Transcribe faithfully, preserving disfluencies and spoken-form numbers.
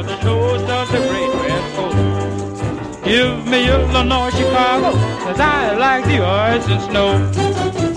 the toast of the great West Coast. Give me Illinois, Chicago, 'cause I like the ice and snow.